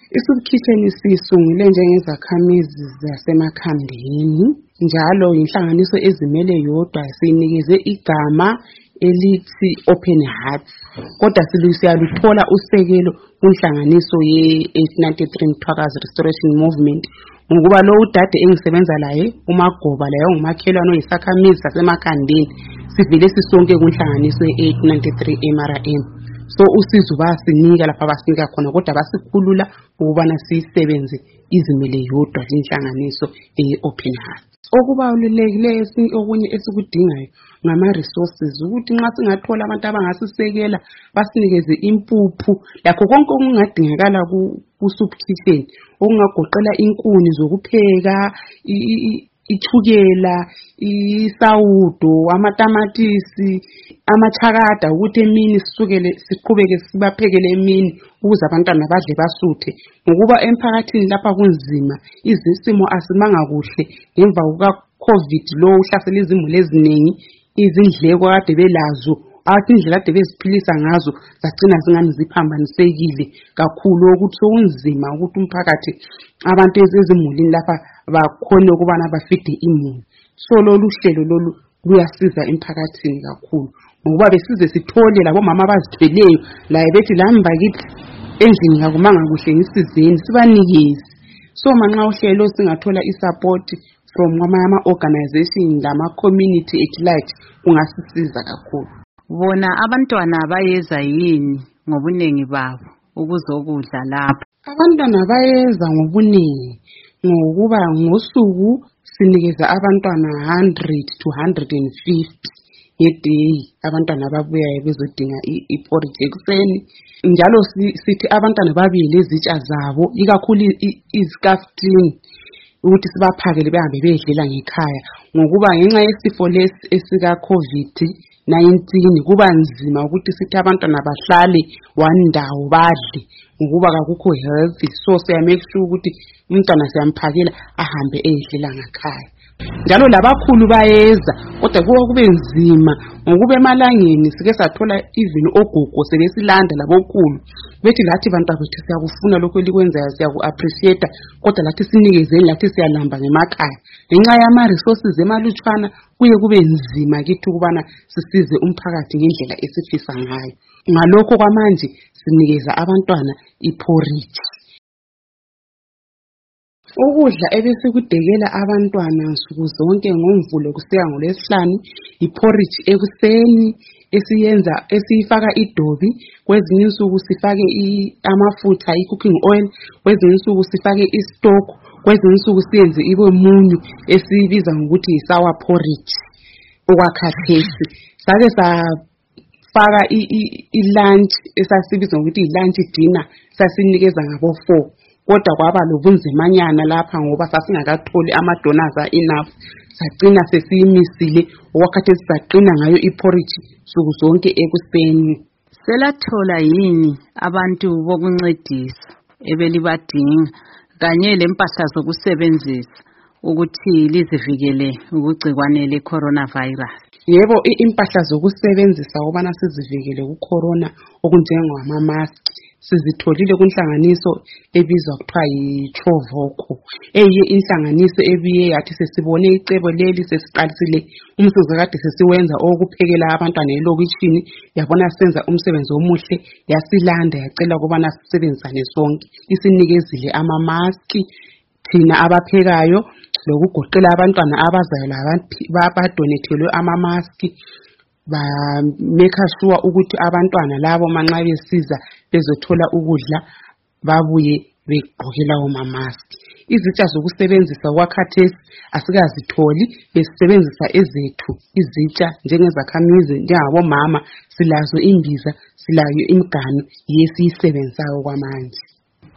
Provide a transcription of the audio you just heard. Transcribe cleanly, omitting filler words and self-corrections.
I-soup kitchen sisungule njengezakhamizi zasemakhambini, njalo inhlanganiso ezimele yodwa, sinikeze igama elithi Open Hearts, kodwa siyaluthola usekelo kunhlanganiso ye-893 Mthwakazi Restoration Movement, ngokuba lo udade engisebenza laye uMagoba laye ongumakhelwane oyisakhamizi sasemakhandeni, sivele sisonke kunhlanganiso ye-893 MRM. So usizo basinika lapha basinika khona, kodwa basikhulula ukubana sisebenze izimele yodwa inhlanganiso e-Open Hearts. Okubalulekileyo okunye esikudingayo ngama-resources, ukuthi nxa singathola abantu abangasisekela basinikeze impuphu lakho konke okungadingakala ku-soup kitchen, okungagoqela inkuni zokupheka, ithukela, isawudo, amatamatisi, amachakada, ukuthi emini siqhubeke sibaphekele emini ukuze abantwana badle basuthe, ngokuba emphakathini lapha kunzima, izisimo asimanga kuhle ngemva kuka-COVID lo uhlasela izimuli eziningi, izindleko kade belazo, indlela kade beziphilisa ngazo zagcina zingani ziphambanisekile kakhulu, ukuthi sokunzima ukuthi umphakathi abantu ezimulini lapha bakhona ukubana bafide imuli. So lolu hlelo lolu luyasiza emphakathini kakhulu, ngokuba besize sithole labo mama abazithweleyo laye bethi lamba kithi endlini yakumanga kuhle ngisizeni sibanikeze. So manxa uhlelo singathola i-support from ama-organization lama-community at large kungasisiza kakhulu. Bona abantwana bayeza yini ngobunengi babo ukuzokudla lapha? Abantwana bayeza ngobuningi, ngokuba ngosuku sinikeza abantwana 100 to 150 ngeday, abantwana ababuyayo bezodinga iporridge ekuseni. Njalo sithi abantwana babuye lezitsha zabo, ikakhulu izikaftini, ukuthi sibaphakele behambe bedlela ngekhaya, ngokuba ngenxa yesifo lesi esika-COVID-19 kuba nzima ukuthi sithi abantwana bahlale one ndawo badle, ngokuba akukho healthy. So make sure ukuthi umntwana siyamphakela ahambe edlela ngekhaya. Njalo labakhulu bayeza, kodwa kube nzima ngokuba emalangeni sike sathola even ogogo sebesilanda labokhulu bethi lathi bantabethu siyakufuna lokho elikwenzayo, siyaku-appreciate, kodwa lathi sinikezeni, lathi siyalamba ngemakhaya. Ngenxa yama-resources emalutshwana kuye kube nzima kithi ukubana sisize umphakathi ngendlela esifisa ngayo. Ngalokho kwamanje sinikeza abantwana iporridge. Ukudla ebesikudekela abantwana nsuku zonke ngoMvulo kusiya ngoLwesihlanu, iporridge ekuseni esiyifaka idobi, kwezinye insuku sifake amafutha, i-cooking oil, kwezinye insuku sifake istock, kwezinye insuku siyenze ibe munyu esibiza ngokuthi yi-sour porridge. Okwakhathesi sake safaka i-lunch esasibiza ngokuthi yi-lunch dinner, sasinikeza ngabo 4. Kodwa kwaba lobunzimanyana lapha ngoba sasingakatholi ama-donors enough, sagcina sesiyimisile okwakhathesi saqina ngayo iporridge nsuku zonke ekuseni. Selathola yini abantu bokuncedisa ebelibadinga kanye lempahla zokusebenzisa ukuthi lizivikele ukugcikwane le-coronavirus? Yebo, impahla zokusebenzisa ukubana sizivikele ku-corona okunjengama-mask sizitholile kunhlanganiso ebizwa kuthiwa yi-Chovoko, eyiyo inhlanganiso ebiye yathi sesibone icebo leli sesiqalisile umsebenzi kade sesiwenza okuphekela abantwana elokitshini, yabona senza umsebenzi omuhle, yasilanda yacela ukubana sisebenzisane sonke, isinikezile ama-maski thina abaphekayo, lokugoqela abantwana abazayo badonethelwe ama-maski, ba-make sure ukuthi abantwana labo manxa besiza bezothola ukudla babuye begqoke lawo mamaski. Izitsha zokusebenzisa kwakhathesi asikazitholi, besisebenzisa ezethu izitsha njengezakhamizi, njengabomama silazo imbiza, silayo imiganu yesiyisebenzayo kwamanje.